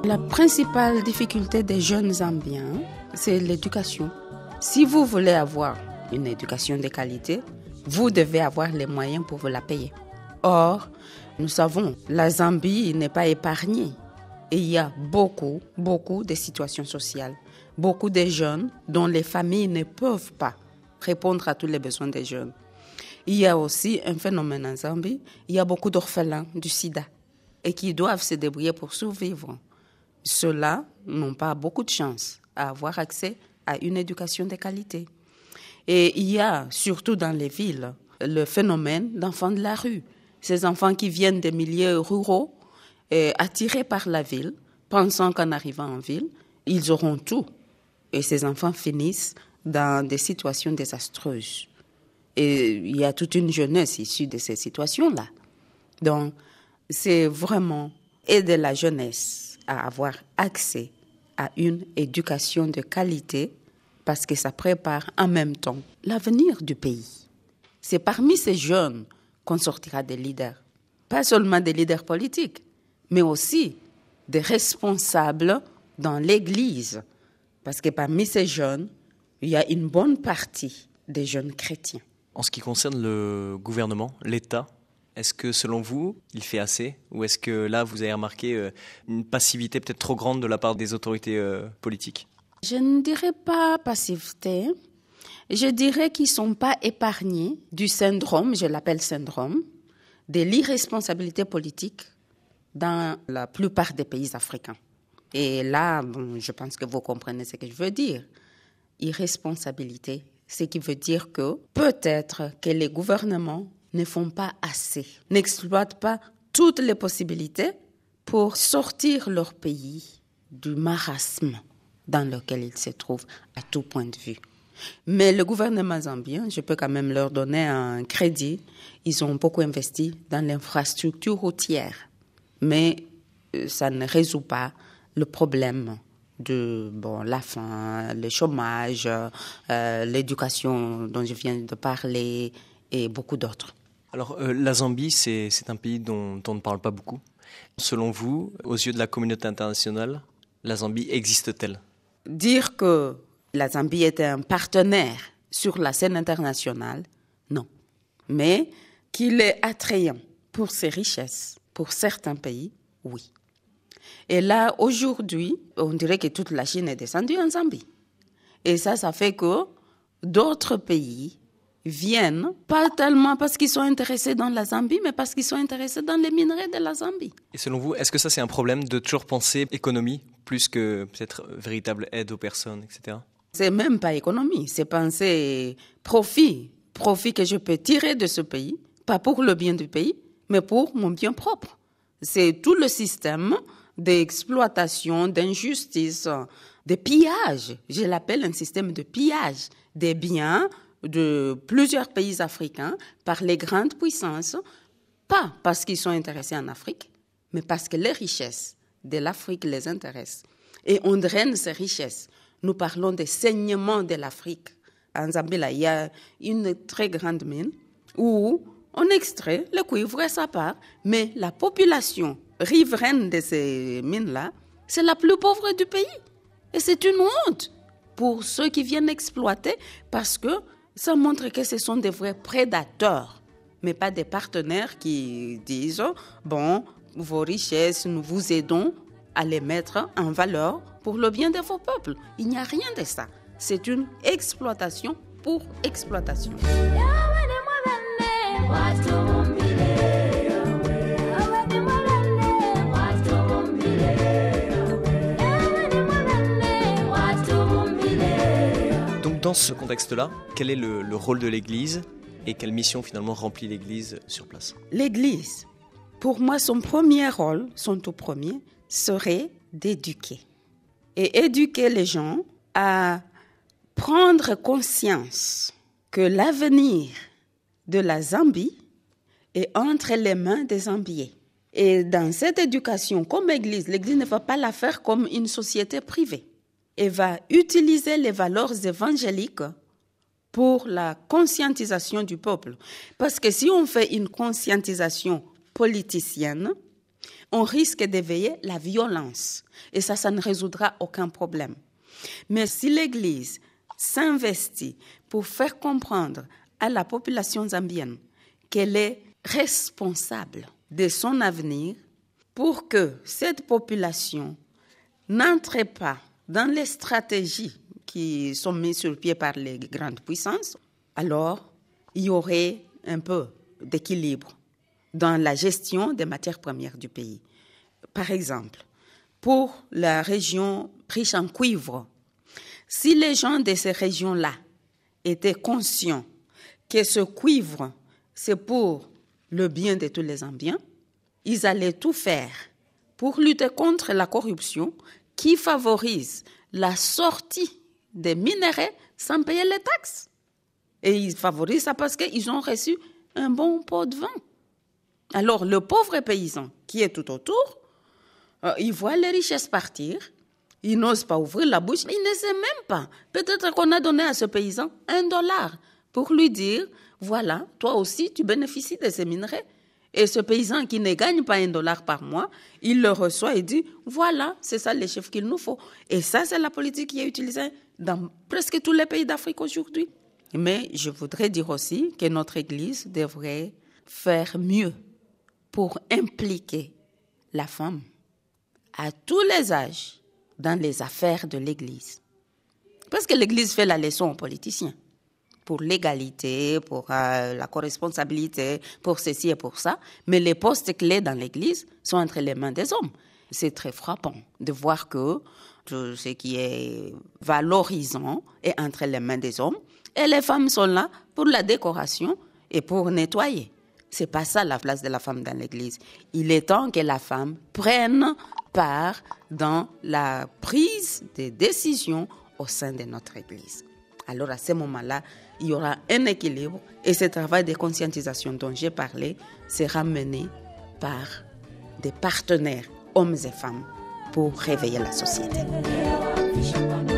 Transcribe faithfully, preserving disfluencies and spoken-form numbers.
La principale difficulté des jeunes Zambiens, c'est l'éducation. Si vous voulez avoir une éducation de qualité, vous devez avoir les moyens pour vous la payer. Or, nous savons, la Zambie n'est pas épargnée. Et il y a beaucoup, beaucoup de situations sociales. Beaucoup de jeunes dont les familles ne peuvent pas répondre à tous les besoins des jeunes. Il y a aussi un phénomène en Zambie, il y a beaucoup d'orphelins du sida et qui doivent se débrouiller pour survivre. Ceux-là n'ont pas beaucoup de chance à avoir accès à une éducation de qualité. Et il y a, surtout dans les villes, le phénomène d'enfants de la rue. Ces enfants qui viennent des milieux ruraux, et attirés par la ville, pensant qu'en arrivant en ville, ils auront tout. Et ces enfants finissent dans des situations désastreuses. Et il y a toute une jeunesse issue de ces situations-là. Donc, c'est vraiment aider la jeunesse à avoir accès à une éducation de qualité parce que ça prépare en même temps l'avenir du pays. C'est parmi ces jeunes qu'on sortira des leaders. Pas seulement des leaders politiques, mais aussi des responsables dans l'Église. Parce que parmi ces jeunes, il y a une bonne partie des jeunes chrétiens. En ce qui concerne le gouvernement, l'État, est-ce que selon vous, il fait assez? Ou est-ce que là, vous avez remarqué une passivité peut-être trop grande de la part des autorités euh, politiques? Je ne dirais pas passivité. Je dirais qu'ils ne sont pas épargnés du syndrome, je l'appelle syndrome, de l'irresponsabilité politique dans la plupart des pays africains. Et là, bon, je pense que vous comprenez ce que je veux dire. Irresponsabilité, ce qui veut dire que peut-être que les gouvernements ne font pas assez, n'exploitent pas toutes les possibilités pour sortir leur pays du marasme dans lequel il se trouve à tout point de vue. Mais le gouvernement zambien, je peux quand même leur donner un crédit, ils ont beaucoup investi dans l'infrastructure routière. Mais ça ne résout pas le problème de bon, la faim, le chômage, euh, l'éducation dont je viens de parler et beaucoup d'autres. Alors, euh, la Zambie, c'est, c'est un pays dont, dont on ne parle pas beaucoup. Selon vous, aux yeux de la communauté internationale, la Zambie existe-t-elle? Dire que la Zambie était un partenaire sur la scène internationale, non. Mais qu'il est attrayant pour ses richesses, pour certains pays, oui. Et là, aujourd'hui, on dirait que toute la Chine est descendue en Zambie. Et ça, ça fait que d'autres pays viennent, pas tellement parce qu'ils sont intéressés dans la Zambie, mais parce qu'ils sont intéressés dans les minerais de la Zambie. Et selon vous, est-ce que ça, c'est un problème de toujours penser économie, plus que peut-être véritable aide aux personnes, et cetera? C'est même pas économie, c'est penser profit, profit que je peux tirer de ce pays, pas pour le bien du pays, mais pour mon bien propre. C'est tout le système d'exploitation, d'injustice, de pillage. Je l'appelle un système de pillage des biens de plusieurs pays africains par les grandes puissances, pas parce qu'ils sont intéressés en Afrique, mais parce que les richesses de l'Afrique les intéressent. Et on draine ces richesses. Nous parlons des saignements de l'Afrique. En Zambie, là, il y a une très grande mine où on extrait le cuivre et sa part, mais la population riveraine de ces mines-là, c'est la plus pauvre du pays. Et c'est une honte pour ceux qui viennent exploiter parce que ça montre que ce sont des vrais prédateurs, mais pas des partenaires qui disent « bon, vos richesses, nous vous aidons à les mettre en valeur pour le bien de vos peuples ». Il n'y a rien de ça. C'est une exploitation pour exploitation. Donc dans ce contexte-là, quel est le, le rôle de l'Église et quelle mission finalement remplit l'Église sur place? L'Église, pour moi, son premier rôle, son tout premier, serait d'éduquer. Et éduquer les gens à prendre conscience que l'avenir de la Zambie est entre les mains des Zambiens. Et dans cette éducation, comme Église, l'Église ne va pas la faire comme une société privée. Elle va utiliser les valeurs évangéliques pour la conscientisation du peuple. Parce que si on fait une conscientisation politicienne, on risque d'éveiller la violence. Et ça, ça ne résoudra aucun problème. Mais si l'Église s'investit pour faire comprendre à la population zambienne qu'elle est responsable de son avenir, pour que cette population n'entre pas dans les stratégies qui sont mises sur pied par les grandes puissances, alors il y aurait un peu d'équilibre dans la gestion des matières premières du pays. Par exemple, pour la région riche en cuivre, si les gens de ces régions-là étaient conscients que ce cuivre, c'est pour le bien de tous les Zambiens, ils allaient tout faire pour lutter contre la corruption qui favorise la sortie des minerais sans payer les taxes. Et ils favorisent ça parce qu'ils ont reçu un bon pot de vin. Alors, le pauvre paysan qui est tout autour, euh, il voit les richesses partir, il n'ose pas ouvrir la bouche, il ne sait même pas. Peut-être qu'on a donné à ce paysan un dollar pour lui dire, voilà, toi aussi, tu bénéficies de ces minerais. Et ce paysan qui ne gagne pas un dollar par mois, il le reçoit et dit, voilà, c'est ça les chiffres qu'il nous faut. Et ça, c'est la politique qui est utilisée dans presque tous les pays d'Afrique aujourd'hui. Mais je voudrais dire aussi que notre Église devrait faire mieux pour impliquer la femme à tous les âges dans les affaires de l'Église. Parce que l'Église fait la leçon aux politiciens pour l'égalité, pour euh, la corresponsabilité, pour ceci et pour ça. Mais les postes clés dans l'Église sont entre les mains des hommes. C'est très frappant de voir que tout ce qui est valorisant est entre les mains des hommes et les femmes sont là pour la décoration et pour nettoyer. C'est pas ça la place de la femme dans l'Église. Il est temps que la femme prenne part dans la prise des décisions au sein de notre Église. Alors à ce moment-là, il y aura un équilibre et ce travail de conscientisation dont j'ai parlé sera mené par des partenaires, hommes et femmes, pour réveiller la société.